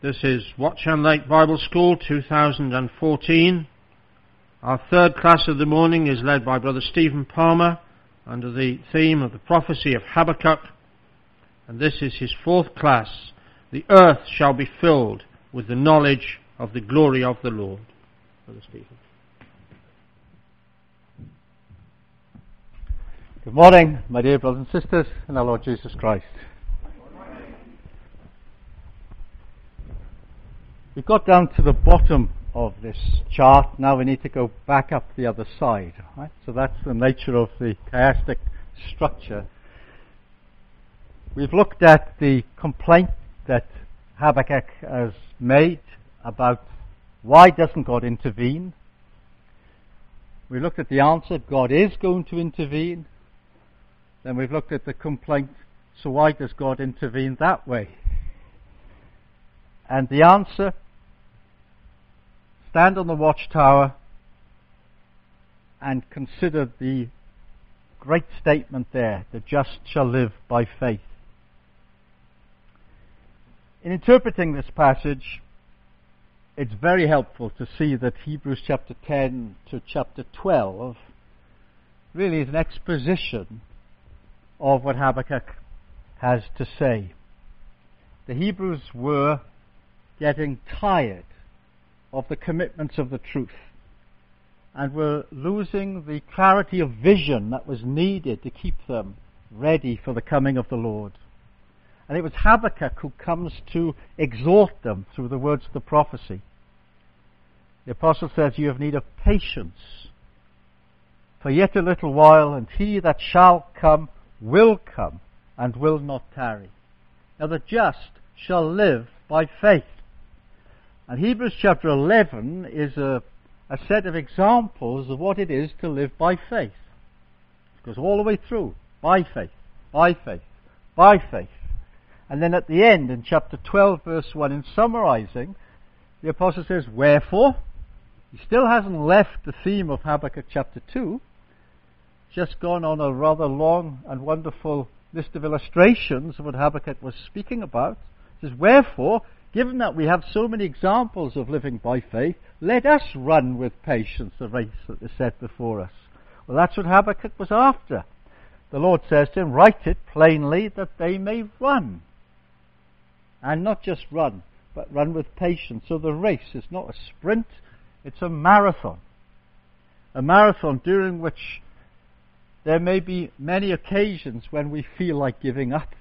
This is Watch and Lake Bible School 2014. Our third class of the morning is led by Brother Stephen Palmer under the theme of the prophecy of Habakkuk. And this is his fourth class. The earth shall be filled with the knowledge of the glory of the Lord. Brother Stephen. Good morning, my dear brothers and sisters in our Lord Jesus Christ. We've got down to the bottom of this chart. Now we need to go back up the other side. Right? So that's the nature of the chiastic structure. We've looked at the complaint that Habakkuk has made about why doesn't God intervene. We looked at the answer, God is going to intervene. Then we've looked at the complaint, so why does God intervene that way? And the answer, stand on the watchtower and consider the great statement there, the just shall live by faith. In interpreting this passage, it's very helpful to see that Hebrews chapter 10 to chapter 12 really is an exposition of what Habakkuk has to say. The Hebrews were getting tired of the commitments of the truth and were losing the clarity of vision that was needed to keep them ready for the coming of the Lord. And it was Habakkuk who comes to exhort them through the words of the prophecy. The apostle says, you have need of patience, for yet a little while, and he that shall come will come and will not tarry. Now the just shall live by faith. And Hebrews chapter 11 is a set of examples of what it is to live by faith. It goes all the way through. By faith, by faith, by faith. And then at the end, in chapter 12, verse 1, in summarizing, the apostle says, wherefore, he still hasn't left the theme of Habakkuk chapter 2, just gone on a rather long and wonderful list of illustrations of what Habakkuk was speaking about. He says, wherefore, given that we have so many examples of living by faith, let us run with patience the race that is set before us. Well, that's what Habakkuk was after. The Lord says to him, write it plainly that they may run. And not just run, but run with patience. So the race is not a sprint, it's a marathon. A marathon during which there may be many occasions when we feel like giving up,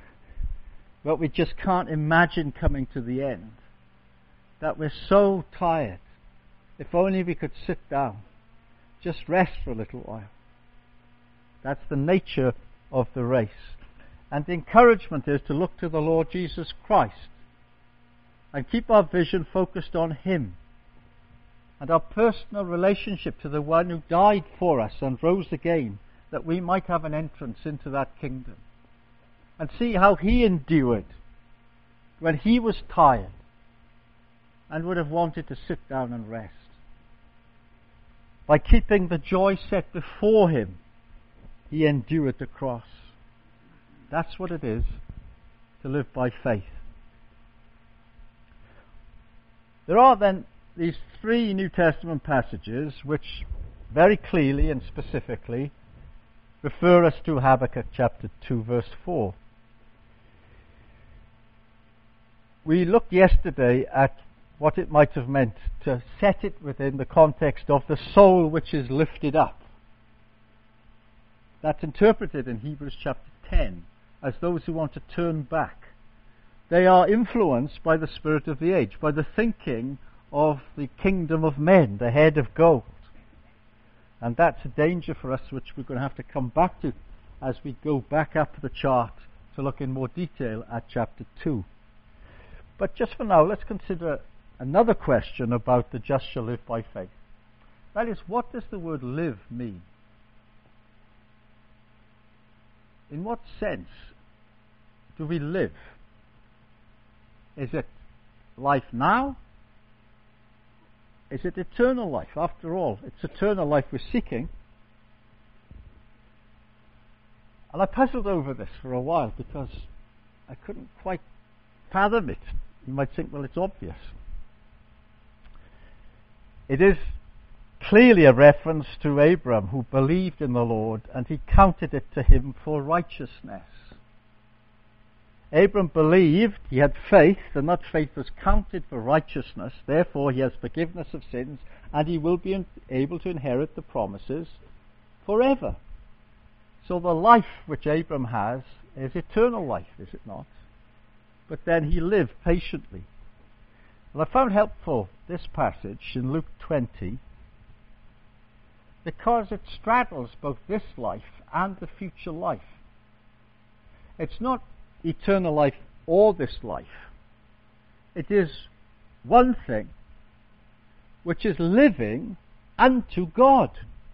but we just can't imagine coming to the end. That we're so tired. If only we could sit down, just rest for a little while. That's the nature of the race. And the encouragement is to look to the Lord Jesus Christ and keep our vision focused on Him and our personal relationship to the one who died for us and rose again, that we might have an entrance into that kingdom. And see how He endured when He was tired and would have wanted to sit down and rest. By keeping the joy set before Him, He endured the cross. That's what it is to live by faith. There are then these three New Testament passages which very clearly and specifically refer us to Habakkuk chapter 2 verse 4. We looked yesterday at what it might have meant to set it within the context of the soul which is lifted up. That's interpreted in Hebrews chapter 10 as those who want to turn back. They are influenced by the spirit of the age, by the thinking of the kingdom of men, the head of gold. And that's a danger for us which we're going to have to come back to as we go back up the chart to look in more detail at chapter 2. But just for now, let's consider another question about the just shall live by faith. That is, what does the word live mean? In what sense do we live? Is it life now? Is it eternal life? After all, it's eternal life we're seeking. And I puzzled over this for a while because I couldn't quite fathom it. you might think, well, it's obvious. It is clearly a reference to Abram, who believed in the Lord, and he counted it to him for righteousness. Abram believed, he had faith, and that faith was counted for righteousness. Therefore, he has forgiveness of sins, and he will be able to inherit the promises forever. So the life which Abram has is eternal life, is it not? But then he lived patiently. Well, I found helpful this passage in Luke 20, because it straddles both this life and the future life. It's not eternal life or this life. It is one thing, which is living unto God.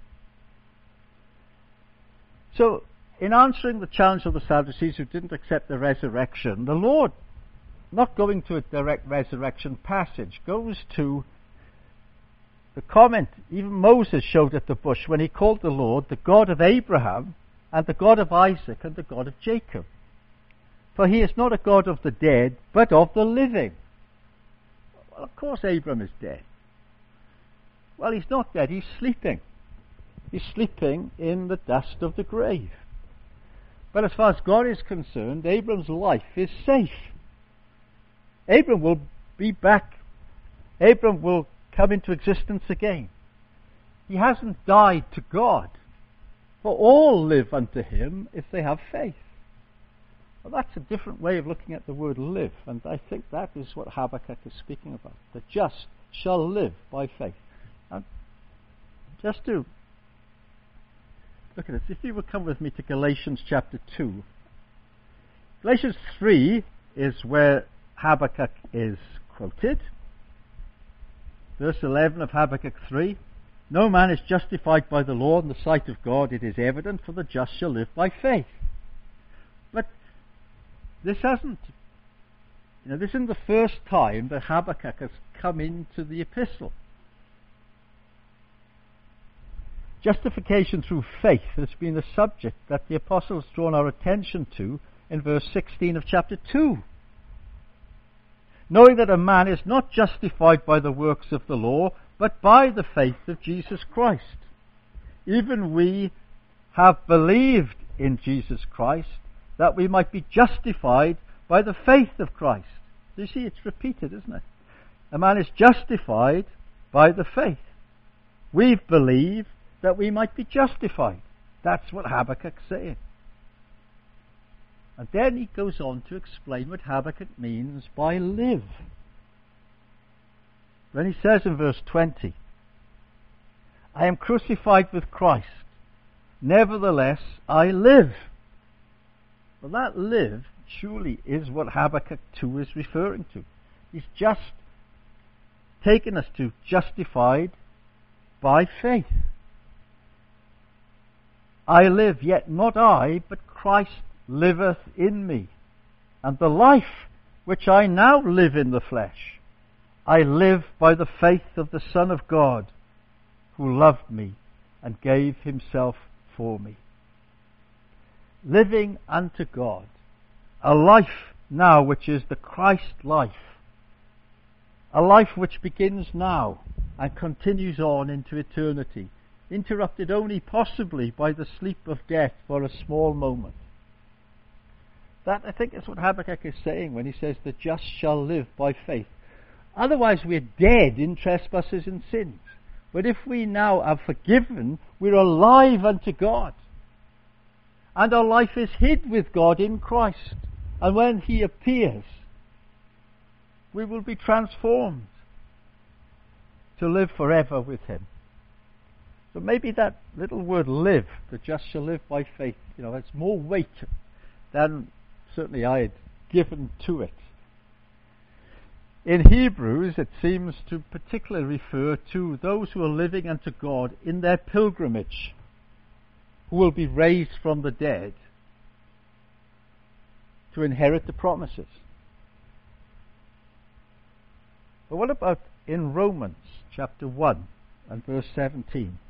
So, in answering the challenge of the Sadducees who didn't accept the resurrection, the Lord, not going to a direct resurrection passage, goes to the comment even Moses showed at the bush when he called the Lord the God of Abraham and the God of Isaac and the God of Jacob. For he is not a God of the dead, but of the living. Well, of course Abram is dead. Well, he's not dead, he's sleeping. He's sleeping in the dust of the grave. But as far as God is concerned, Abram's life is safe. Abram will be back. Abram will come into existence again. He hasn't died to God, for all live unto him if they have faith. Well, that's a different way of looking at the word live, and I think that is what Habakkuk is speaking about. The just shall live by faith. And just to look at this, if you would come with me to Galatians chapter 2. Galatians 3 is where Habakkuk is quoted. Verse 11 of Habakkuk 3. No man is justified by the law in the sight of God. It is evident, for the just shall live by faith. But this isn't the first time that Habakkuk has come into the epistle. Justification through faith has been the subject that the apostle has drawn our attention to in verse 16 of chapter 2. Knowing that a man is not justified by the works of the law, but by the faith of Jesus Christ. Even we have believed in Jesus Christ, that we might be justified by the faith of Christ. You see, it's repeated, isn't it? A man is justified by the faith. We've believed that we might be justified. That's what Habakkuk's saying. And then he goes on to explain what Habakkuk means by live. When he says in verse 20, I am crucified with Christ, nevertheless I live. Well, that live surely is what Habakkuk 2 is referring to. He's just taken us to justified by faith. I live, yet not I, but Christ liveth in me. And the life which I now live in the flesh, I live by the faith of the Son of God, who loved me and gave himself for me. Living unto God, a life now which is the Christ life, a life which begins now and continues on into eternity, interrupted only possibly by the sleep of death for a small moment. That, I think, is what Habakkuk is saying when he says, the just shall live by faith. Otherwise we're dead in trespasses and sins. But if we now are forgiven, we're alive unto God. And our life is hid with God in Christ. And when he appears, we will be transformed to live forever with him. So maybe that little word live, the just shall live by faith, has more weight than certainly I had given to it. In Hebrews, it seems to particularly refer to those who are living unto God in their pilgrimage, who will be raised from the dead to inherit the promises. But what about in Romans chapter 1 and verse 17?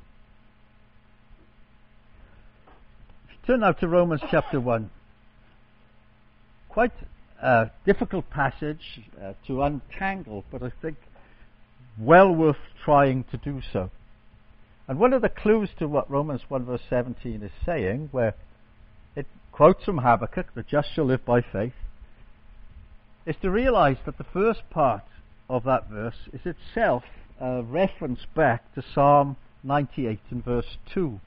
If you turn now to Romans chapter 1, quite a difficult passage to untangle, but I think well worth trying to do so. And one of the clues to what Romans 1 verse 17 is saying, where it quotes from Habakkuk, the just shall live by faith, is to realize that the first part of that verse is itself a reference back to Psalm 98 and verse 2.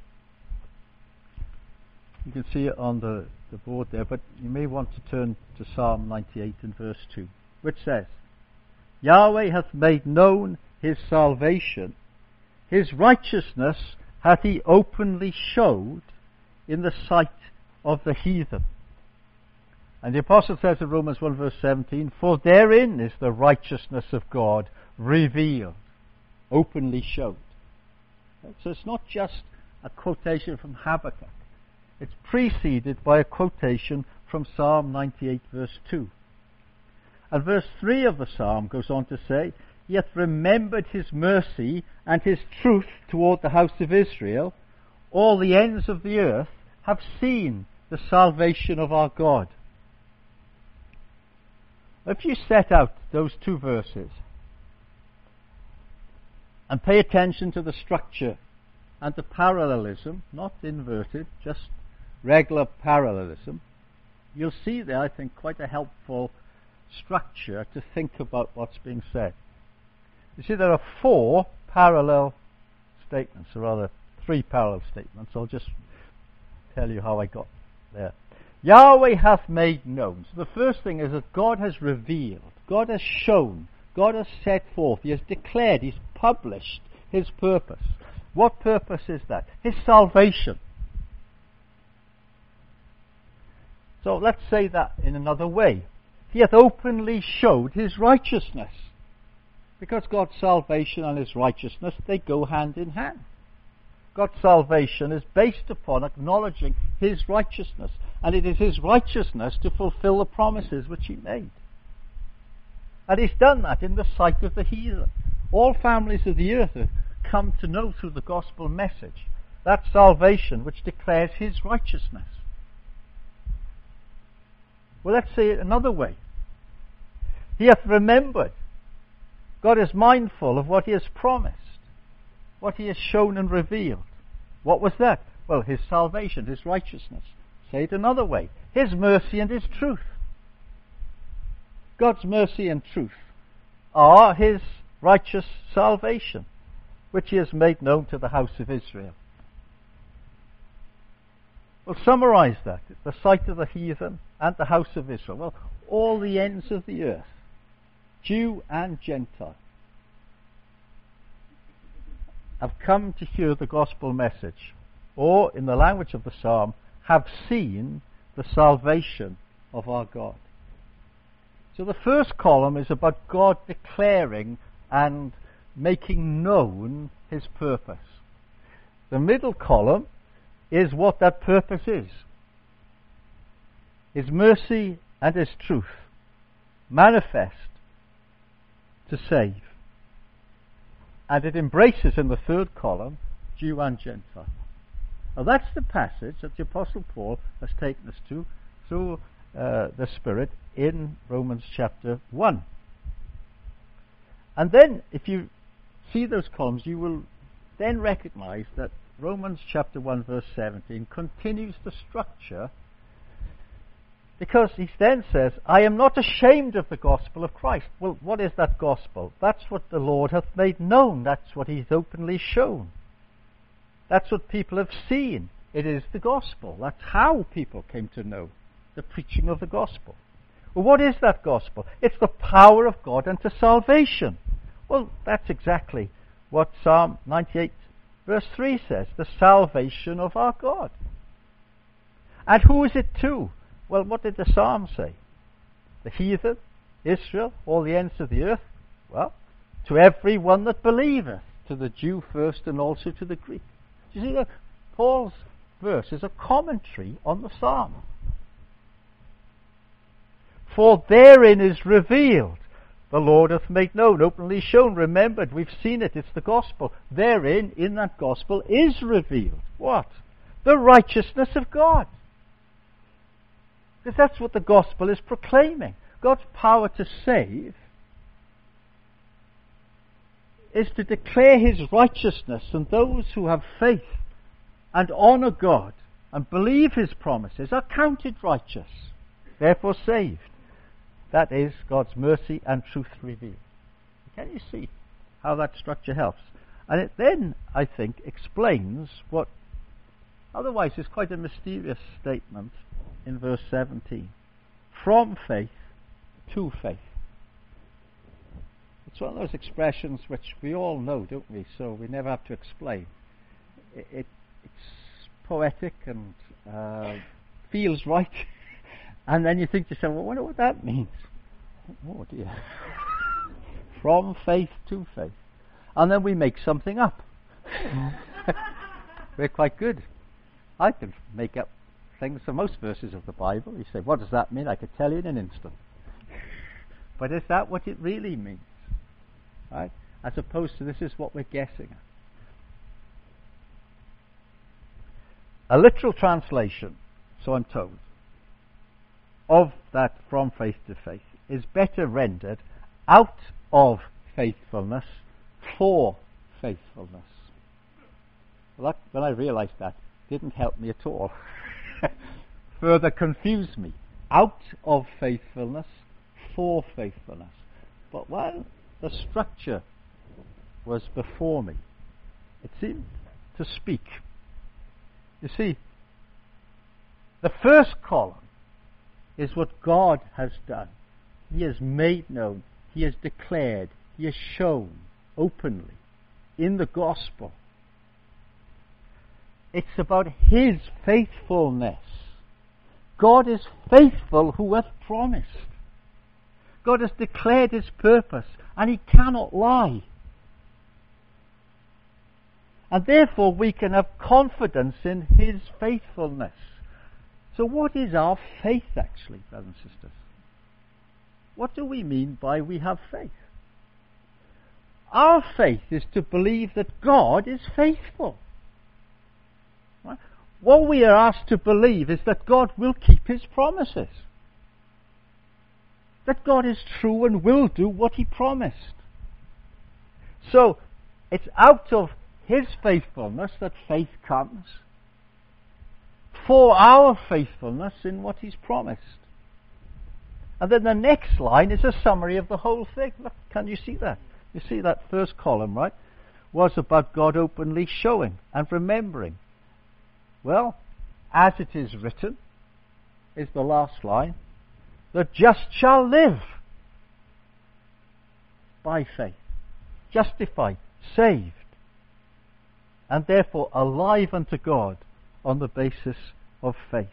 You can see it on the board there, but you may want to turn to Psalm 98 and verse 2, which says, Yahweh hath made known his salvation, his righteousness hath he openly showed in the sight of the heathen. And the apostle says in Romans 1 verse 17, for therein is the righteousness of God revealed, openly showed. So it's not just a quotation from Habakkuk. It's preceded by a quotation from Psalm 98 verse 2. And verse 3 of the psalm goes on to say, he hath remembered his mercy and his truth toward the house of Israel. All the ends of the earth have seen the salvation of our God. If you set out those two verses and pay attention to the structure and the parallelism, not inverted, just regular parallelism, you'll see there, I think, quite a helpful structure to think about what's being said. You see, there are four parallel statements, or rather three parallel statements. I'll just tell you how I got there. Yahweh hath made known. So the first thing is that God has revealed, God has shown, God has set forth, he has declared, he's published his purpose. What purpose is that? His salvation. So let's say that in another way. He hath openly showed his righteousness. Because God's salvation and his righteousness, they go hand in hand. God's salvation is based upon acknowledging his righteousness. And it is his righteousness to fulfill the promises which he made. And he's done that in the sight of the heathen. All families of the earth have come to know through the gospel message that salvation which declares his righteousness. Well, let's say it another way. He hath remembered. God is mindful of what he has promised, what he has shown and revealed. What was that? Well, his salvation, his righteousness. Say it another way. His mercy and his truth. God's mercy and truth are his righteous salvation, which he has made known to the house of Israel. We'll summarize that. The sight of the heathen and the house of Israel. Well, all the ends of the earth, Jew and Gentile, have come to hear the gospel message, or, in the language of the psalm, have seen the salvation of our God. So the first column is about God declaring and making known his purpose. The middle column is what that purpose is. His mercy and his truth manifest to save. And it embraces in the third column Jew and Gentile. Now that's the passage that the Apostle Paul has taken us to through the Spirit in Romans chapter 1. And then if you see those columns, you will then recognize that Romans chapter 1 verse 17 continues the structure, because he then says, I am not ashamed of the gospel of Christ. Well, what is that gospel? That's what the Lord hath made known. That's what he's openly shown. That's what people have seen. It is the gospel. That's how people came to know the preaching of the gospel. Well, what is that gospel? It's the power of God unto salvation. Well, that's exactly what Psalm 98 verse 3 says, the salvation of our God. And who is it to? Well, what did the psalm say? The heathen, Israel, all the ends of the earth? Well, to every one that believeth, to the Jew first and also to the Greek. Do you see that? Paul's verse is a commentary on the psalm. For therein is revealed, the Lord hath made known, openly shown, remembered, we've seen it, it's the gospel. Therein, in that gospel, is revealed. What? The righteousness of God. Because that's what the gospel is proclaiming. God's power to save is to declare his righteousness, and those who have faith and honour God and believe his promises are counted righteous, therefore saved. That is God's mercy and truth revealed. Can you see how that structure helps? And it then, I think, explains what otherwise is quite a mysterious statement in verse 17. From faith to faith. It's one of those expressions which we all know, don't we? So we never have to explain. It's poetic and feels right. And then you think to yourself, well, I wonder what that means. Oh dear. From faith to faith. And then we make something up. We're quite good. I can make up things for most verses of the Bible. You say, what does that mean? I could tell you in an instant. But is that what it really means? Right? As opposed to this is what we're guessing at. A literal translation, so I'm told, of that from faith to faith is better rendered out of faithfulness for faithfulness. Well, that, when I realised that, didn't help me at all. Further confused me. Out of faithfulness for faithfulness. But while the structure was before me, it seemed to speak. You see, the first column is what God has done. He has made known, he has declared, he has shown openly in the gospel. It's about his faithfulness. God is faithful who hath promised. God has declared his purpose, and he cannot lie. And therefore we can have confidence in his faithfulness. So what is our faith actually, brothers and sisters? What do we mean by we have faith? Our faith is to believe that God is faithful. Right? What we are asked to believe is that God will keep his promises. That God is true and will do what he promised. So, it's out of his faithfulness that faith comes. For our faithfulness in what he's promised. And then the next line is a summary of the whole thing. Look, can you see that? You see that first column, right? Was about God openly showing and remembering. Well, as it is written, is the last line, the just shall live by faith. Justified, saved, and therefore alive unto God on the basis of faith.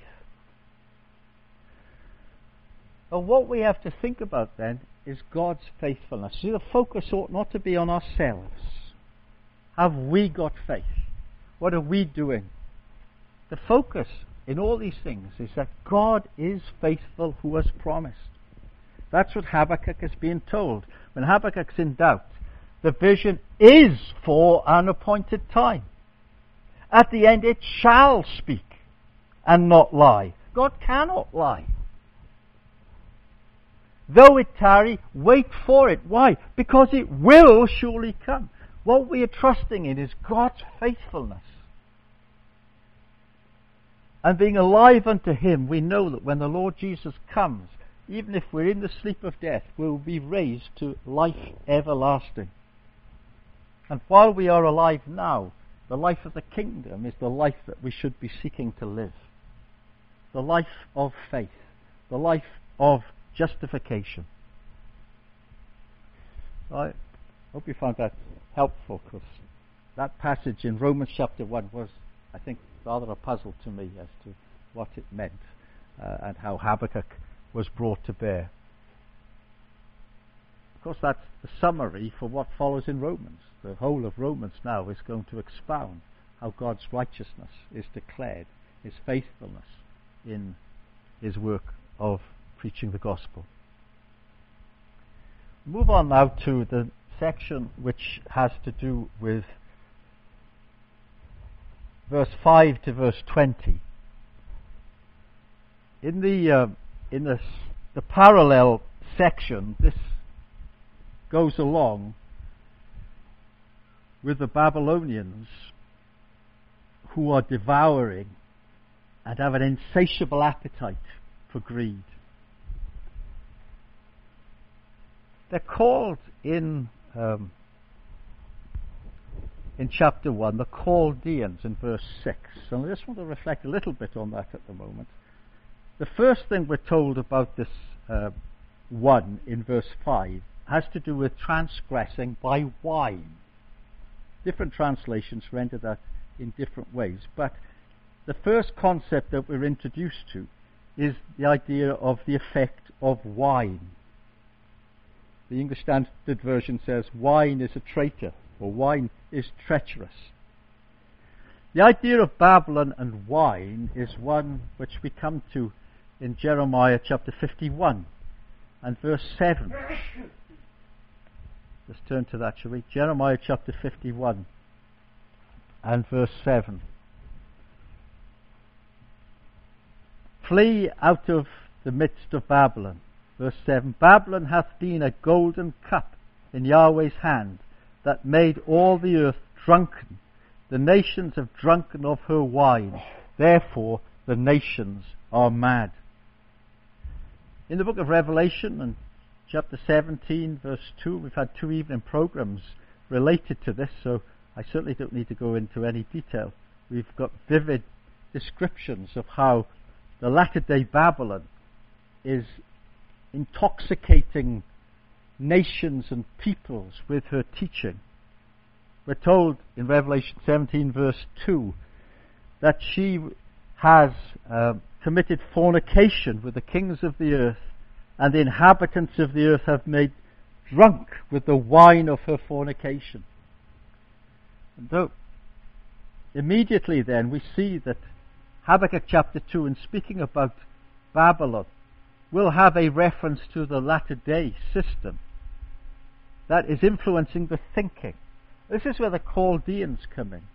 Well, what we have to think about then is God's faithfulness. See, the focus ought not to be on ourselves. Have we got faith? What are we doing? The focus in all these things is that God is faithful who has promised. That's what Habakkuk is being told. When Habakkuk's in doubt, the vision is for an appointed time. At the end it shall speak and not lie. God cannot lie. Though it tarry, wait for it. Why? Because it will surely come. What we are trusting in is God's faithfulness. And being alive unto him, we know that when the Lord Jesus comes, even if we're in the sleep of death, we'll be raised to life everlasting. And while we are alive now, the life of the kingdom is the life that we should be seeking to live. The life of faith. The life of justification. So I hope you found that helpful, because that passage in Romans chapter 1 was, I think, rather a puzzle to me as to what it meant and how Habakkuk was brought to bear. Of course, that's the summary for what follows in Romans. The whole of Romans now is going to expound how God's righteousness is declared, his faithfulness in his work of preaching the gospel. Move on now to the section which has to do with verse 5 to verse 20. In the parallel section, this goes along with the Babylonians, who are devouring and have an insatiable appetite for greed. They're called in chapter 1 the Chaldeans in verse 6, and I just want to reflect a little bit on that at the moment. The first thing we're told about this 1 in verse 5 has to do with transgressing by wine. Different translations render that in different ways, but the first concept that we're introduced to is the idea of the effect of wine. The English Standard Version says wine is a traitor, or wine is treacherous. The idea of Babylon and wine is one which we come to in Jeremiah chapter 51 and verse 7. Let's turn to that, shall we? Jeremiah chapter 51 and verse 7. Flee out of the midst of Babylon. Verse 7. Babylon hath been a golden cup in Yahweh's hand, that made all the earth drunken. The nations have drunken of her wine. Therefore the nations are mad. In the book of Revelation, and chapter 17, verse 2, we've had 2 evening programs related to this, so I certainly don't need to go into any detail. We've got vivid descriptions of how the latter-day Babylon is intoxicating nations and peoples with her teaching. We're told in Revelation 17, verse 2, that she has committed fornication with the kings of the earth, and the inhabitants of the earth have made drunk with the wine of her fornication. And so, immediately then, we see that Habakkuk chapter 2, in speaking about Babylon, will have a reference to the latter-day system that is influencing the thinking. This is where the Chaldeans come in.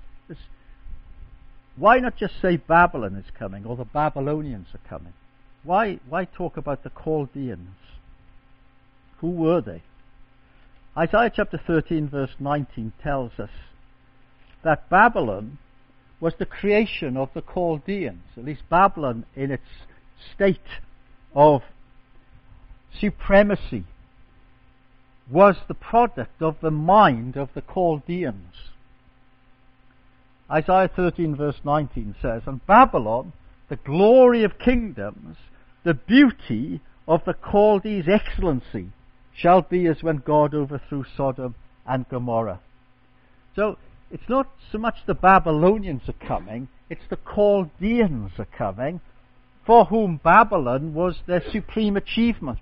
Why not just say Babylon is coming, or the Babylonians are coming? Why talk about the Chaldeans? Who were they? Isaiah chapter 13 verse 19 tells us that Babylon was the creation of the Chaldeans. At least Babylon, in its state of supremacy, was the product of the mind of the Chaldeans. Isaiah 13 verse 19 says, and Babylon, the glory of kingdoms, the beauty of the Chaldees' excellency, shall be as when God overthrew Sodom and Gomorrah. So, it's not so much the Babylonians are coming, it's the Chaldeans are coming, for whom Babylon was their supreme achievement.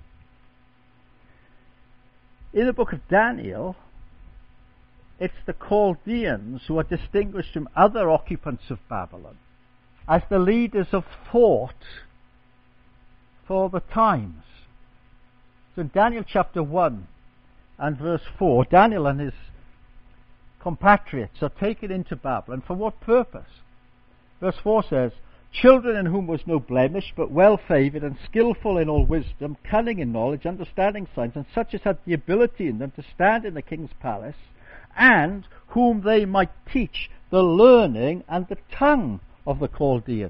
In the book of Daniel, it's the Chaldeans who are distinguished from other occupants of Babylon as the leaders of thought for the times. So in Daniel chapter 1 and verse 4, Daniel and his compatriots are taken into Babylon. For what purpose? Verse 4 says, children in whom was no blemish, but well favoured and skillful in all wisdom, cunning in knowledge, understanding signs, and such as had the ability in them to stand in the king's palace, and whom they might teach the learning and the tongue of the Chaldeans.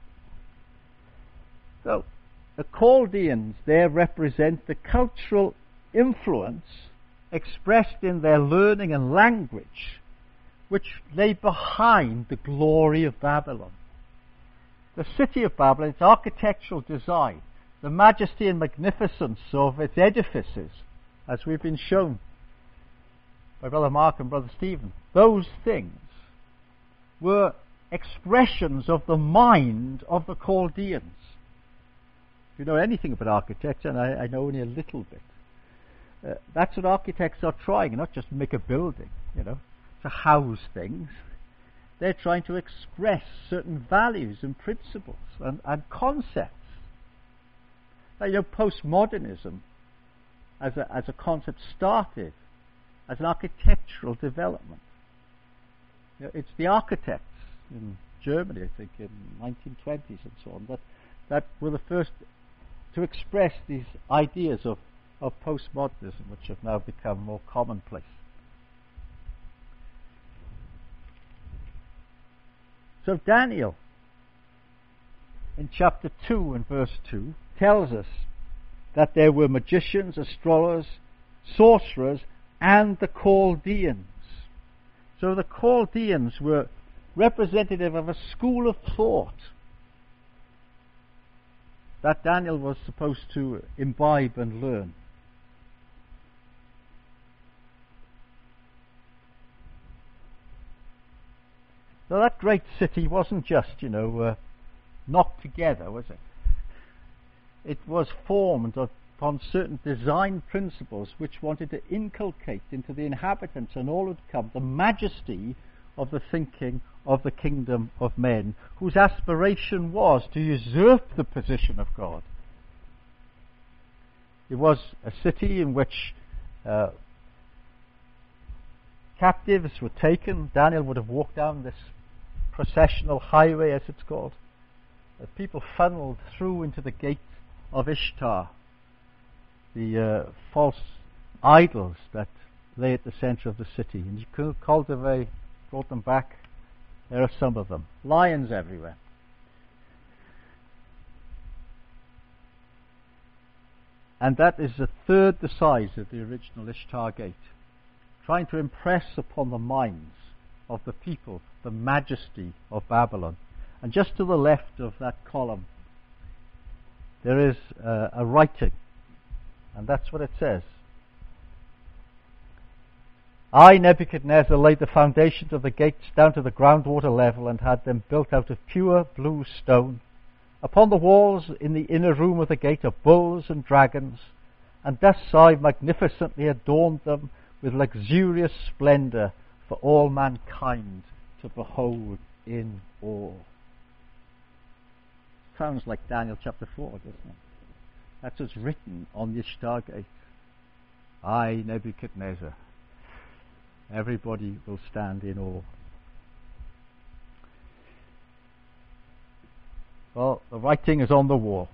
So, the Chaldeans there represent the cultural influence expressed in their learning and language, which lay behind the glory of Babylon. The city of Babylon, its architectural design, the majesty and magnificence of its edifices, as we've been shown by Brother Mark and Brother Stephen, those things were expressions of the mind of the Chaldeans. If you know anything about architecture, and I know only a little bit, that's what architects are trying, not just make a building, to house things. They're trying to express certain values and principles and concepts. Now, postmodernism as a concept started as an architectural development. It's the architects in Germany, I think, in the 1920s and so on, that were the first to express these ideas of postmodernism, which have now become more commonplace. So Daniel, in chapter 2 and verse 2, tells us that there were magicians, astrologers, sorcerers, and the Chaldeans. So the Chaldeans were representative of a school of thought that Daniel was supposed to imbibe and learn. So that great city wasn't just, knocked together, was it? It was formed upon certain design principles which wanted to inculcate into the inhabitants and all who would come the majesty of the thinking of the kingdom of men, whose aspiration was to usurp the position of God. It was a city in which captives were taken. Daniel would have walked down this processional highway, as it's called. People funneled through into the gate of Ishtar, the false idols that lay at the center of the city. And you could cultivate, brought them back. There are some of them. Lions everywhere. And that is a third the size of the original Ishtar Gate, trying to impress upon the minds of the people the majesty of Babylon. And just to the left of that column, there is a writing, and that's what it says. I, Nebuchadnezzar, laid the foundations of the gates down to the groundwater level and had them built out of pure blue stone. Upon the walls in the inner room of the gate are bulls and dragons, and thus I magnificently adorned them with luxurious splendor for all mankind to behold in awe. Sounds like Daniel chapter 4, doesn't it? That's what's written on the Ishtar Gate. I, Nebuchadnezzar. Everybody will stand in awe. Well, the writing is on the wall.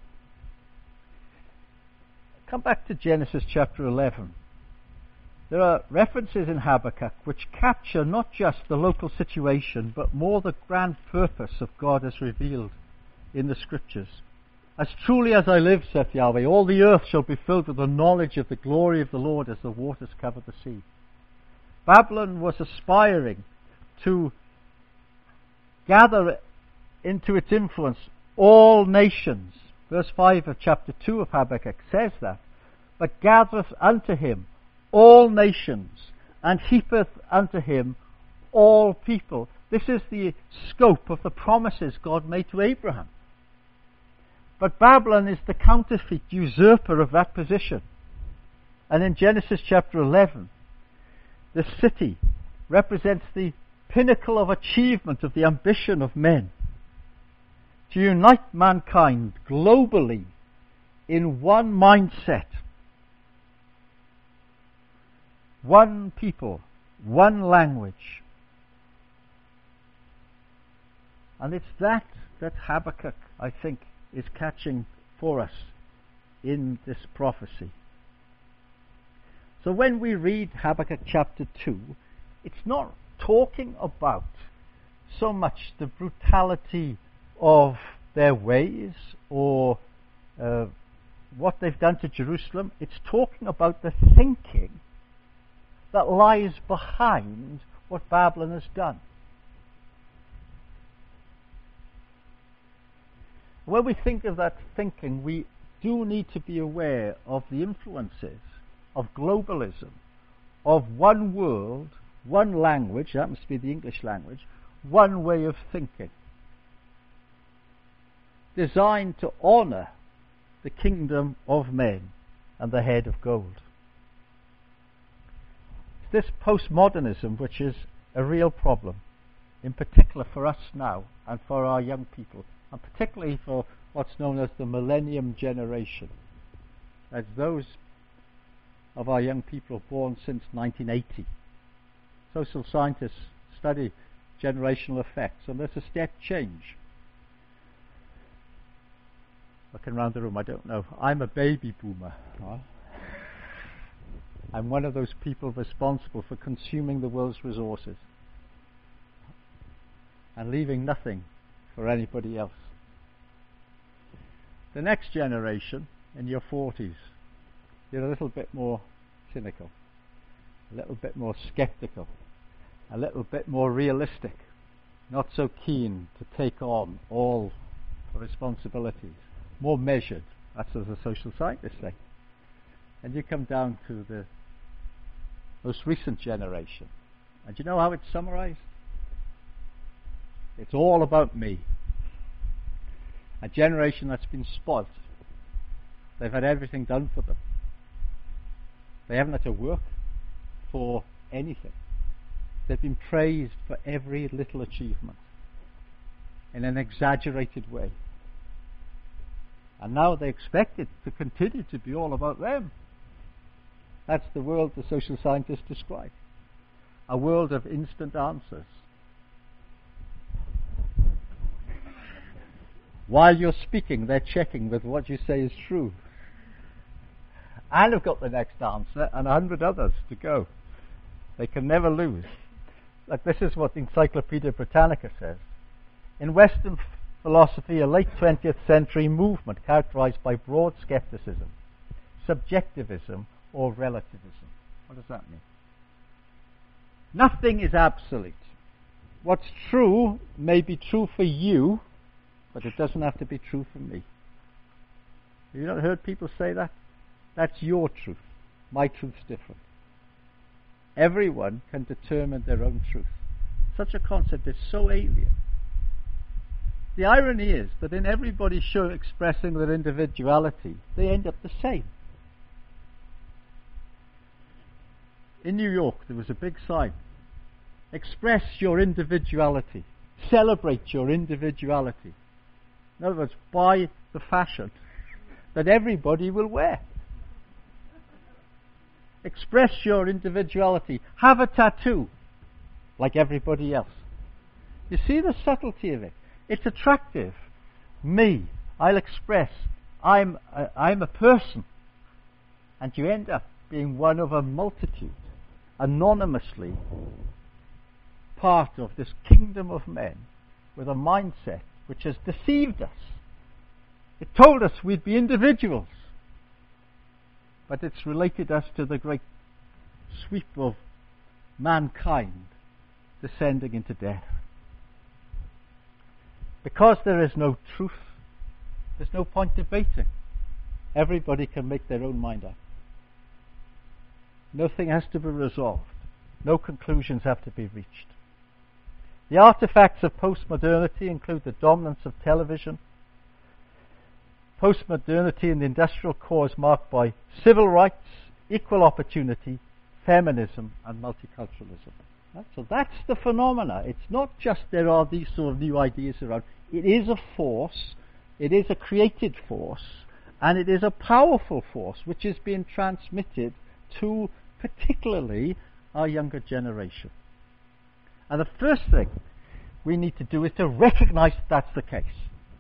Come back to Genesis chapter 11. There are references in Habakkuk which capture not just the local situation, but more the grand purpose of God as revealed in the Scriptures. As truly as I live, saith Yahweh, all the earth shall be filled with the knowledge of the glory of the Lord as the waters cover the sea. Babylon was aspiring to gather into its influence all nations. Verse 5 of chapter 2 of Habakkuk says that. But gathereth unto him all nations, and heapeth unto him all people. This is the scope of the promises God made to Abraham. But Babylon is the counterfeit usurper of that position. And in Genesis chapter 11, the city represents the pinnacle of achievement of the ambition of men to unite mankind globally in one mindset, one people, one language. And it's that Habakkuk, I think, is catching for us in this prophecy. So when we read Habakkuk chapter 2, it's not talking about so much the brutality of their ways or what they've done to Jerusalem. It's talking about the thinking that lies behind what Babylon has done. When we think of that thinking, we do need to be aware of the influences of globalism, of one world, one language, that must be the English language, one way of thinking, designed to honour the kingdom of men and the head of gold. It's this postmodernism which is a real problem, in particular for us now and for our young people, and particularly for what's known as the millennium generation. That's those of our young people born since 1980. Social scientists study generational effects, and there's a step change. Looking around the room, I don't know. I'm a baby boomer. Huh? I'm one of those people responsible for consuming the world's resources and leaving nothing for anybody else. The next generation, in your 40s, you're a little bit more cynical, a little bit more skeptical, a little bit more realistic, not so keen to take on all the responsibilities, more measured. That's as a social scientist say. And you come down to the most recent generation, and you know how it's summarized? It's all about me. A generation that's been spoilt. They've had everything done for them. They haven't had to work for anything. They've been praised for every little achievement in an exaggerated way. And now they expect it to continue to be all about them. That's the world the social scientists describe. A world of instant answers. While you're speaking, they're checking that what you say is true. And have got the next answer and 100 others to go. They can never lose. Like this is what Encyclopedia Britannica says. In Western philosophy, a late 20th century movement characterized by broad skepticism, subjectivism, or relativism. What does that mean? Nothing is absolute. What's true may be true for you, but it doesn't have to be true for me. Have you not heard people say that? That's your truth. My truth's different. Everyone can determine their own truth. Such a concept is so alien. The irony is that in everybody expressing their individuality, they end up the same. In New York, there was a big sign. Express your individuality. Celebrate your individuality. In other words, buy the fashion that everybody will wear. Express your individuality. Have a tattoo like everybody else. You see the subtlety of it? It's attractive. Me, I'll express. I'm a person. And you end up being one of a multitude, anonymously part of this kingdom of men with a mindset which has deceived us. It told us we'd be individuals, but it's related us to the great sweep of mankind descending into death. Because there is no truth, there's no point debating. Everybody can make their own mind up. Nothing has to be resolved. No conclusions have to be reached. The artifacts of postmodernity include the dominance of television. Postmodernity in the industrial core is marked by civil rights, equal opportunity, feminism, and multiculturalism. So that's the phenomena. It's not just there are these sort of new ideas around. It is a force, it is a created force, and it is a powerful force which is being transmitted to particularly our younger generation. And the first thing we need to do is to recognize that that's the case.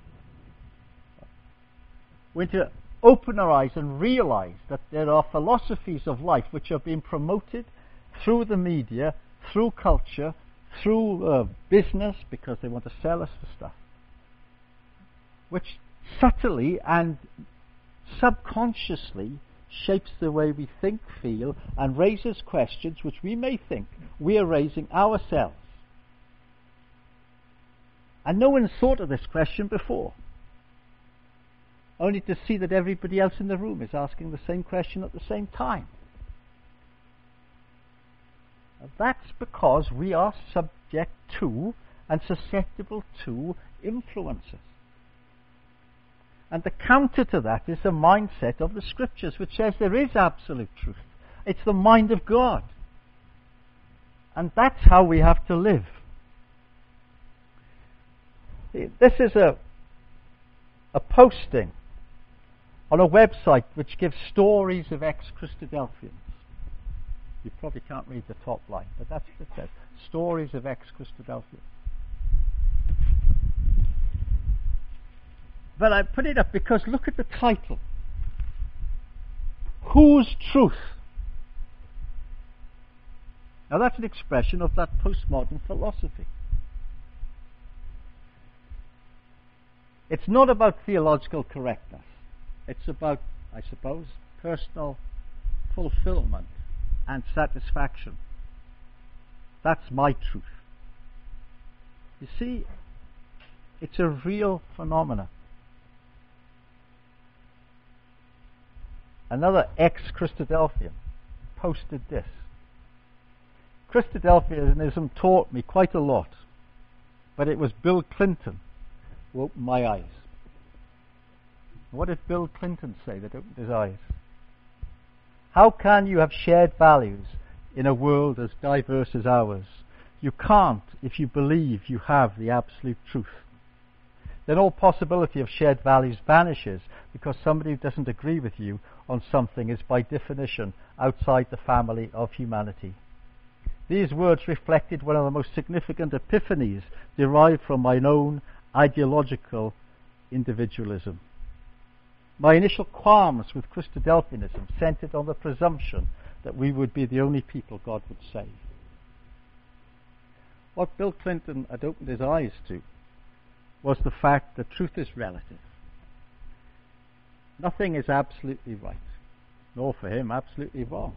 We need to open our eyes and realize that there are philosophies of life which are being promoted through the media, through culture, through business, because they want to sell us the stuff, which subtly and subconsciously shapes the way we think, feel, and raises questions which we may think we are raising ourselves. And no one's thought of this question before, only to see that everybody else in the room is asking the same question at the same time. That's because we are subject to and susceptible to influences. And the counter to that is the mindset of the Scriptures, which says there is absolute truth. It's the mind of God. And that's how we have to live. This is a posting on a website which gives stories of ex-Christadelphians. You probably can't read the top line, but that's what it says. Stories of ex-Christadelphians. But I put it up because look at the title. Whose truth? Now that's an expression of that postmodern philosophy. It's not about theological correctness. It's about, I suppose, personal fulfillment and satisfaction. That's my truth. You see, it's a real phenomenon. Another ex-Christadelphian posted this. Christadelphianism taught me quite a lot, but it was Bill Clinton who opened my eyes. What did Bill Clinton say that opened his eyes? How can you have shared values in a world as diverse as ours? You can't if you believe you have the absolute truth. Then all possibility of shared values vanishes because somebody who doesn't agree with you on something is by definition outside the family of humanity. These words reflected one of the most significant epiphanies derived from my own ideological individualism. My initial qualms with Christadelphianism centered on the presumption that we would be the only people God would save. What Bill Clinton had opened his eyes to was the fact that truth is relative. Nothing is absolutely right, nor for him absolutely wrong.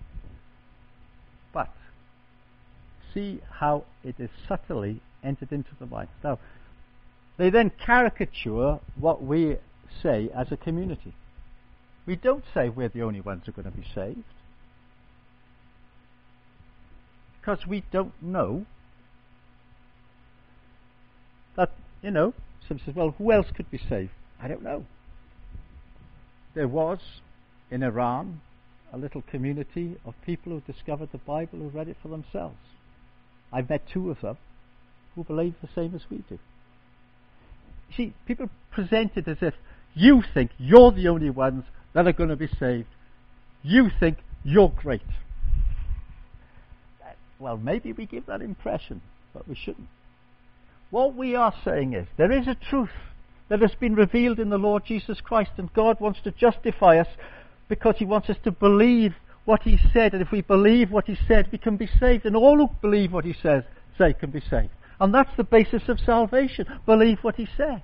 But see how it is subtly entered into the mind. Now, they then caricature what we say as a community. We don't say we're the only ones who are going to be saved, because we don't know that, some says, well, who else could be saved? I don't know. There was, in Iran, a little community of people who discovered the Bible, who read it for themselves. I've met two of them who believe the same as we do. You see, people present it as if you think you're the only ones that are going to be saved. You think you're great. Well, maybe we give that impression, but we shouldn't. What we are saying is, there is a truth that has been revealed in the Lord Jesus Christ, and God wants to justify us because He wants us to believe what He said, and if we believe what He said, we can be saved, and all who believe what He says, say, can be saved. And that's the basis of salvation. Believe what He said.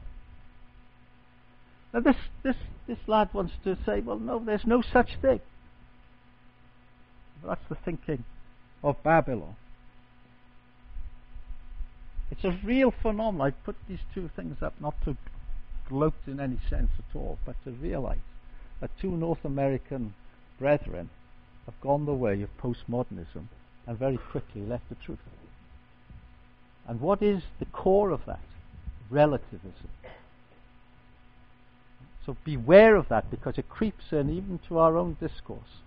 Now this lad wants to say, well, no, there's no such thing. But that's the thinking of Babylon. It's a real phenomenon. I put these two things up not to gloat in any sense at all, but to realize that two North American brethren have gone the way of postmodernism and very quickly left the truth. And what is the core of that? Relativism. So beware of that, because it creeps in even to our own discourse.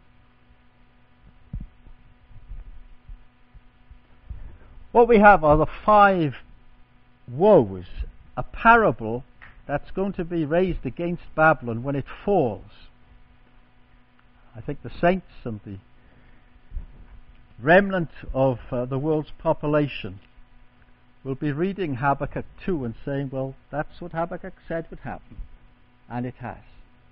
What we have are the 5 woes, a parable that's going to be raised against Babylon when it falls. I think the saints and the remnant of the world's population will be reading Habakkuk 2 and saying, well, that's what Habakkuk said would happen. And it has.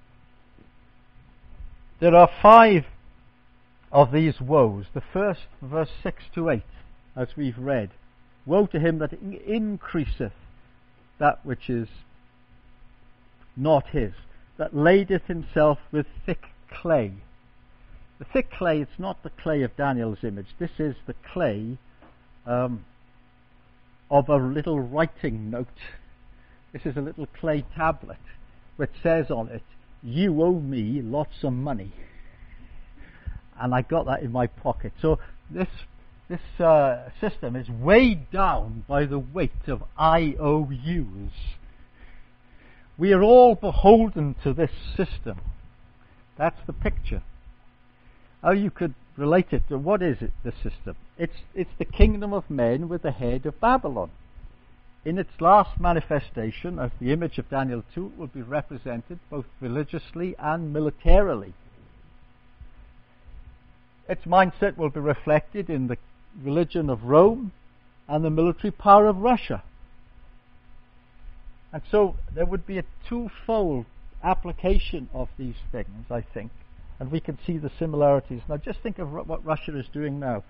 There are 5 of these woes. The first, verse 6 to 8, as we've read. Woe to him that increaseth that which is not his, that ladeth himself with thick clay. The thick clay, it's not the clay of Daniel's image. This is the clay of a little writing note. This is a little clay tablet which says on it, you owe me lots of money. And I got that in my pocket. So this system is weighed down by the weight of IOUs. We are all beholden to this system. That's the picture. How you could relate it to, what is it, the system? It's the kingdom of men with the head of Babylon. In its last manifestation, as the image of Daniel 2, it will be represented both religiously and militarily. Its mindset will be reflected in the religion of Rome and the military power of Russia. And so there would be a twofold application of these things, I think, and we can see the similarities. Now just think of what Russia is doing now.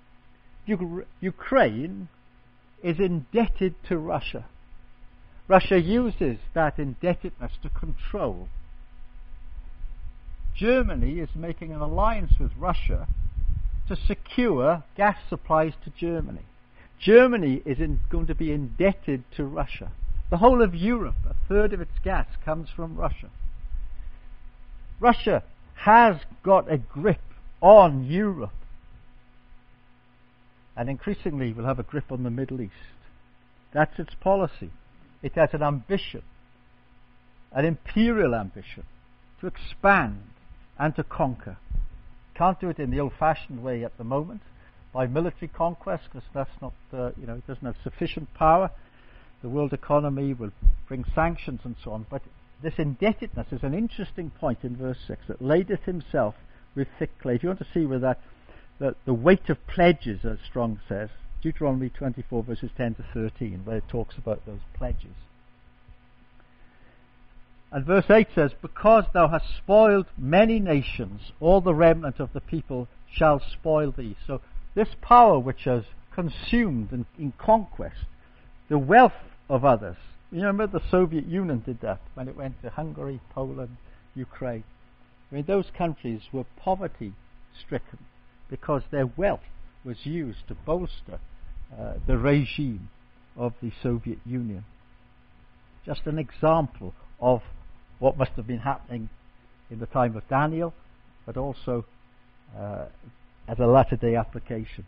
Ukraine is indebted to Russia. Russia uses that indebtedness to control. Germany is making an alliance with Russia to secure gas supplies to Germany. Germany is going to be indebted to Russia. The whole of Europe, a third of its gas comes from Russia. Russia has got a grip on Europe, and increasingly will have a grip on the Middle East. That's its policy. It has an ambition, an imperial ambition, to expand and to conquer. Can't do it in the old-fashioned way at the moment, by military conquest, because that's not, it doesn't have sufficient power. The world economy will bring sanctions and so on. But this indebtedness is an interesting point in verse 6, that ladeth himself with thick clay. If you want to see where that the weight of pledges, as Strong says, Deuteronomy 24 verses 10 to 13, where it talks about those pledges. And verse 8 says, because thou hast spoiled many nations, all the remnant of the people shall spoil thee. So this power which has consumed in conquest the wealth of others. You remember the Soviet Union did that when it went to Hungary, Poland, Ukraine. I mean, those countries were poverty stricken because their wealth was used to bolster the regime of the Soviet Union. Just an example of what must have been happening in the time of Daniel, but also as a latter-day application.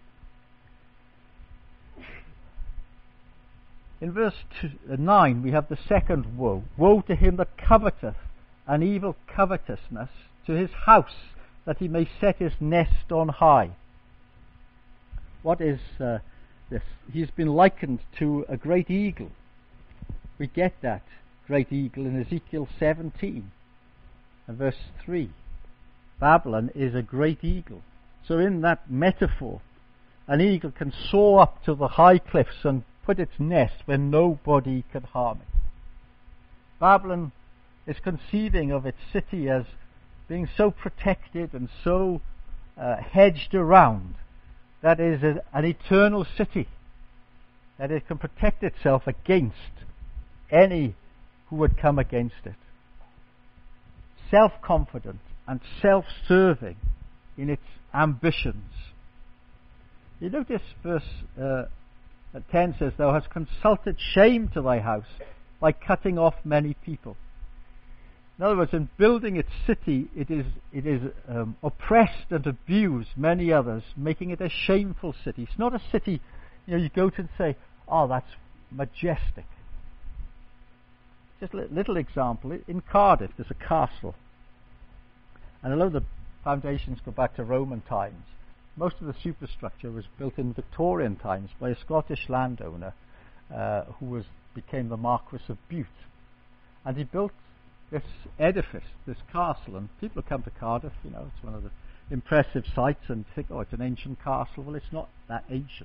In verse 9 we have the second woe. Woe to him that coveteth an evil covetousness, to his house, that he may set his nest on high. What is this? He's been likened to a great eagle. We get that great eagle in Ezekiel 17 and verse 3. Babylon is a great eagle. So in that metaphor, an eagle can soar up to the high cliffs and put its nest where nobody can harm it. Babylon is conceiving of its city as being so protected and so hedged around that it is an eternal city, that it can protect itself against any who would come against it. Self-confident and self-serving in its ambitions. You notice verse 10 says, thou hast consulted shame to thy house by cutting off many people. In other words, in building its city, it is oppressed and abused many others, making it a shameful city. It's not a city, you go to and say, oh, that's majestic. Just a little example. In Cardiff, there's a castle. And although the foundations go back to Roman times, most of the superstructure was built in Victorian times by a Scottish landowner who became the Marquis of Bute. And he built this edifice, this castle, and people come to Cardiff, it's one of the impressive sights, and think, oh, it's an ancient castle. Well, it's not that ancient,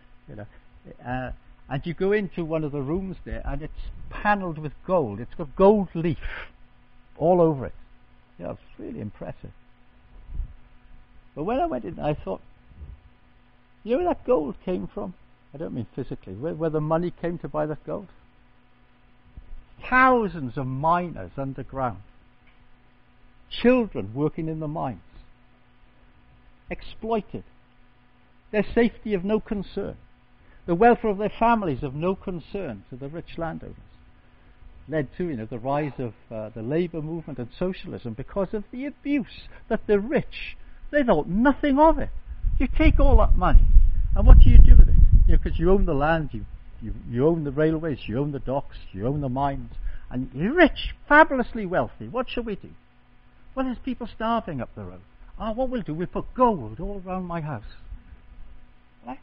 and you go into one of the rooms there, and it's panelled with gold. It's got gold leaf all over it. It's really impressive. But when I went in, I thought, where that gold came from? I don't mean physically. Where the money came to buy that gold? Thousands of miners underground. Children working in the mines. Exploited. Their safety of no concern. The welfare of their families of no concern to the rich landowners. Led to the rise of the labour movement and socialism because of the abuse that the rich, they thought nothing of it. You take all that money, and what do you do with it? Because you own the land, you own the railways, you own the docks, you own the mines, and you're rich, fabulously wealthy. What shall we do? Well, there's people starving up the road. What we'll do, we'll put gold all around my house. Right?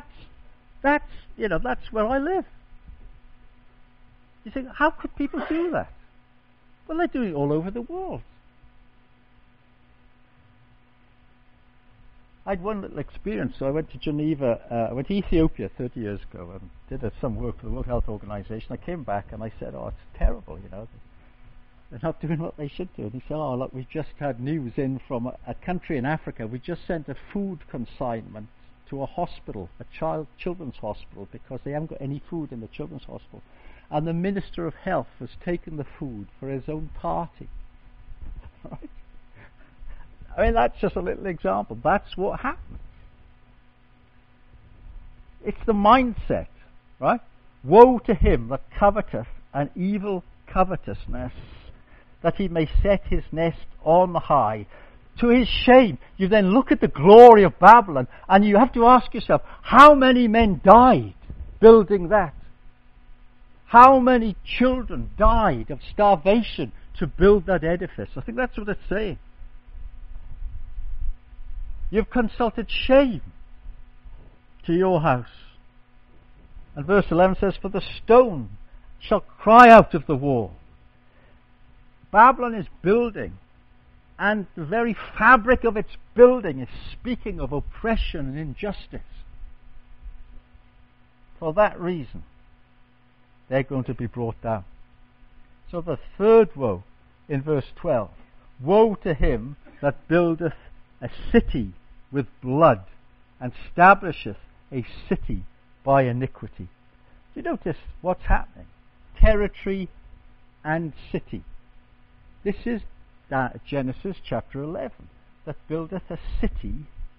That's where I live. You think, how could people do that? Well, they're doing it all over the world. I had one little experience. So I went to Geneva, I went to Ethiopia 30 years ago and did some work for the World Health Organization. I came back and I said, oh, it's terrible, you know. They're not doing what they should do. And he said, oh, look, we've just had news in from a country in Africa. We just sent a food consignment to a hospital, a children's hospital, because they haven't got any food in the children's hospital. And the Minister of Health has taken the food for his own party. Right? I mean, that's just a little example. That's what happens. It's the mindset, right? Woe to him that coveteth an evil covetousness, that he may set his nest on high. To his shame, you then look at the glory of Babylon, and you have to ask yourself, how many men died building that? How many children died of starvation to build that edifice? I think that's what it's saying. You've consulted shame to your house. And verse 11 says, for the stone shall cry out of the wall. Babylon is building, and the very fabric of its building is speaking of oppression and injustice. For that reason, they're going to be brought down. So the third woe in verse 12. Woe to him that buildeth a city with blood, and establisheth a city by iniquity. Do you notice what's happening? Territory and city. This is Genesis chapter 11, that buildeth a city.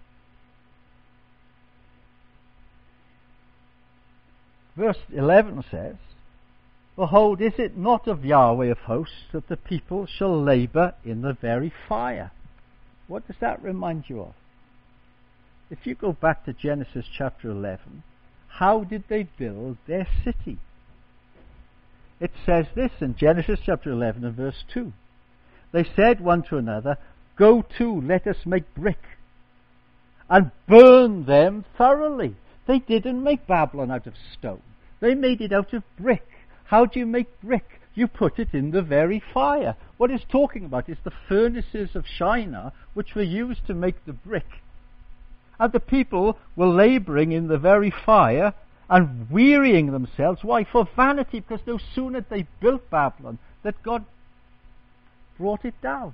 Verse 11 says, behold, is it not of Yahweh of hosts that the people shall labour in the very fire? What does that remind you of? If you go back to Genesis chapter 11, how did they build their city? It says this in Genesis chapter 11 and verse 2. They said one to another, go to, let us make brick, and burn them thoroughly. They didn't make Babylon out of stone. They made it out of brick. How do you make brick? You put it in the very fire. What it's talking about is the furnaces of Shinar, which were used to make the brick. And the people were labouring in the very fire and wearying themselves. Why? For vanity, because no sooner they built Babylon that God brought it down.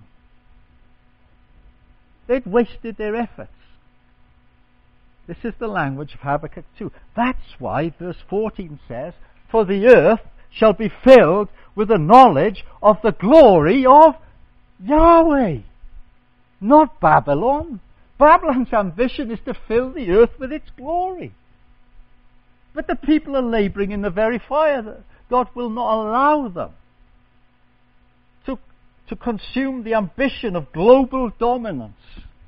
They'd wasted their efforts. This is the language of Habakkuk 2. That's why verse 14 says, for the earth shall be filled with the knowledge of the glory of Yahweh, not Babylon. Babylon's ambition is to fill the earth with its glory. But the people are labouring in the very fire. God will not allow them to consume the ambition of global dominance.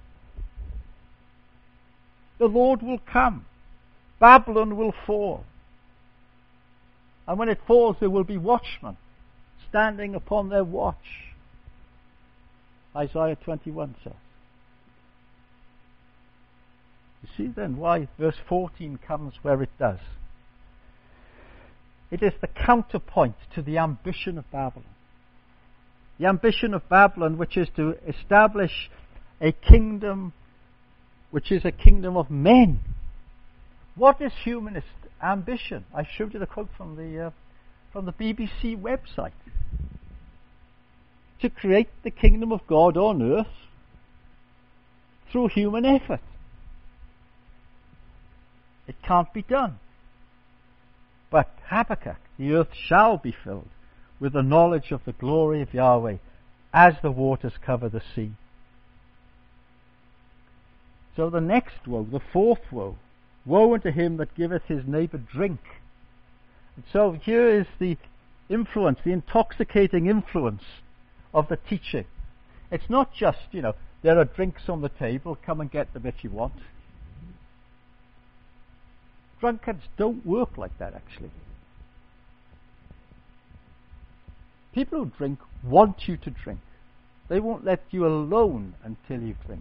The Lord will come. Babylon will fall. And when it falls, there will be watchmen standing upon their watch. Isaiah 21 says. You see then why verse 14 comes where it does. It is the counterpoint to the ambition of Babylon. The ambition of Babylon, which is to establish a kingdom which is a kingdom of men. What is humanist ambition? I showed you the quote from the BBC website. To create the kingdom of God on earth through human effort. It can't be done. But Habakkuk, the earth shall be filled with the knowledge of the glory of Yahweh as the waters cover the sea. So the next woe, the fourth woe, woe unto him that giveth his neighbour drink. And so here is the influence, the intoxicating influence of the teaching. It's not just, there are drinks on the table, come and get them if you want. Drunkards don't work like that, actually. People who drink want you to drink. They won't let you alone until you drink.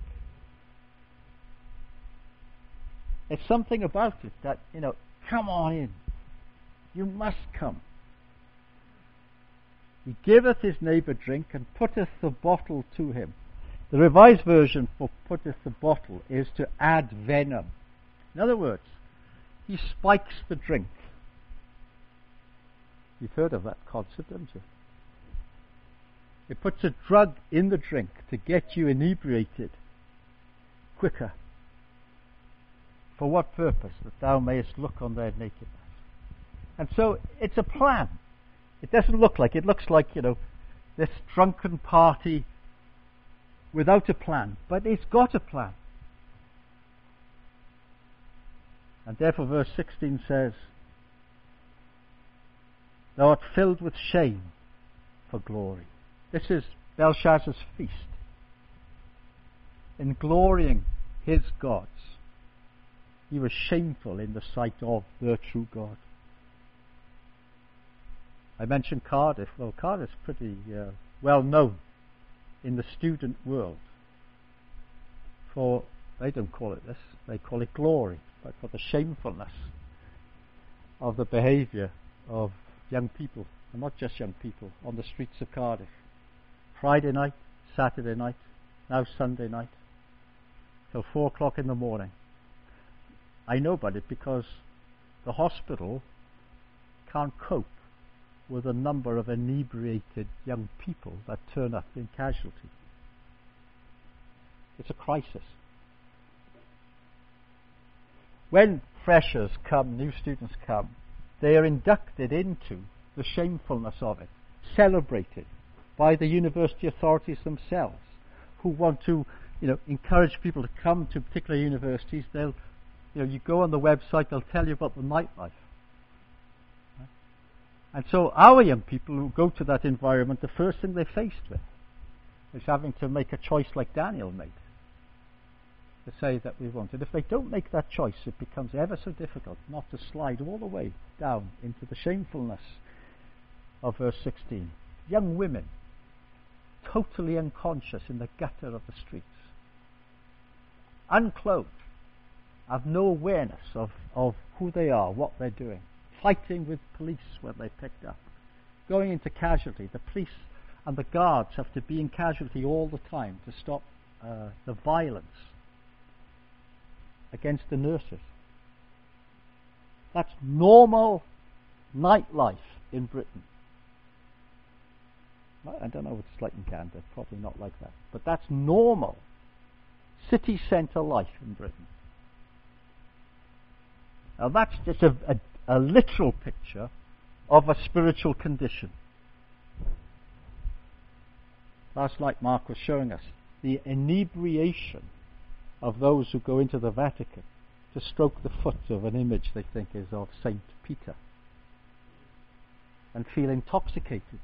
There's something about it that, come on in. You must come. He giveth his neighbour drink and putteth the bottle to him. The Revised Version for putteth the bottle is to add venom. In other words, he spikes the drink. You've heard of that concept, haven't you? He puts a drug in the drink to get you inebriated quicker. For what purpose? That thou mayest look on their nakedness. And so it's a plan. It doesn't look like, it looks like, this drunken party without a plan. But it's got a plan. And therefore verse 16 says, thou art filled with shame for glory. This is Belshazzar's feast. In glorying his gods, he was shameful in the sight of the true God. I mentioned Cardiff. Well, Cardiff's pretty well known in the student world for, they don't call it this, they call it glory, but for the shamefulness of the behaviour of young people, and not just young people, on the streets of Cardiff. Friday night, Saturday night, now Sunday night, till 4 o'clock in the morning. I know about it because the hospital can't cope with the number of inebriated young people that turn up in casualty. It's a crisis. When freshers come, new students come, they are inducted into the shamefulness of it, celebrated by the university authorities themselves, who want to, encourage people to come to particular universities. They'll, you go on the website, they'll tell you about the nightlife. And so our young people who go to that environment, the first thing they're faced with is having to make a choice like Daniel made, to say that we want it. If they don't make that choice, it becomes ever so difficult not to slide all the way down into the shamefulness of verse 16. Young women, totally unconscious in the gutter of the streets, unclothed, have no awareness of who they are, what they're doing, fighting with police when they're picked up, going into casualty. The police and the guards have to be in casualty all the time to stop the violence against the nurses. That's normal nightlife in Britain. I don't know what it's like in Canada, probably not like that. But that's normal city centre life in Britain. Now that's just a literal picture of a spiritual condition. Last night Mark was showing us the inebriation of those who go into the Vatican to stroke the foot of an image they think is of Saint Peter and feel intoxicated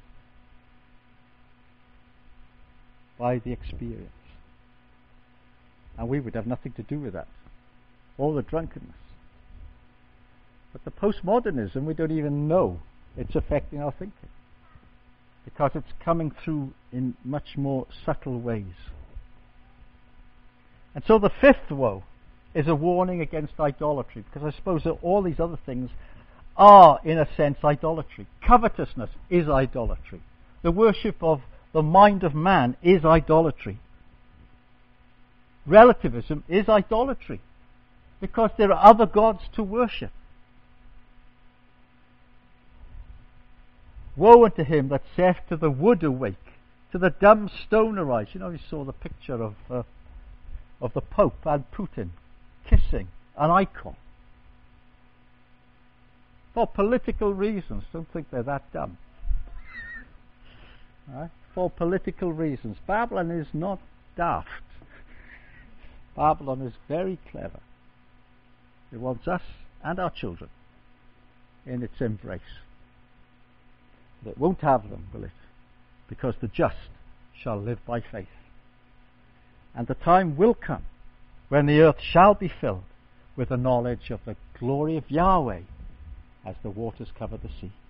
by the experience. And we would have nothing to do with that, all the drunkenness. But the postmodernism, we don't even know it's affecting our thinking, because it's coming through in much more subtle ways. And so the fifth woe is a warning against idolatry, because I suppose that all these other things are, in a sense, idolatry. Covetousness is idolatry. The worship of the mind of man is idolatry. Relativism is idolatry, because there are other gods to worship. Woe unto him that saith to the wood awake, to the dumb stone arise. You saw the picture of the Pope and Putin kissing an icon. For political reasons. Don't think they're that dumb. Right? For political reasons. Babylon is not daft. Babylon is very clever. It wants us and our children in its embrace. But it won't have them, will it? Because the just shall live by faith. And the time will come when the earth shall be filled with the knowledge of the glory of Yahweh as the waters cover the sea.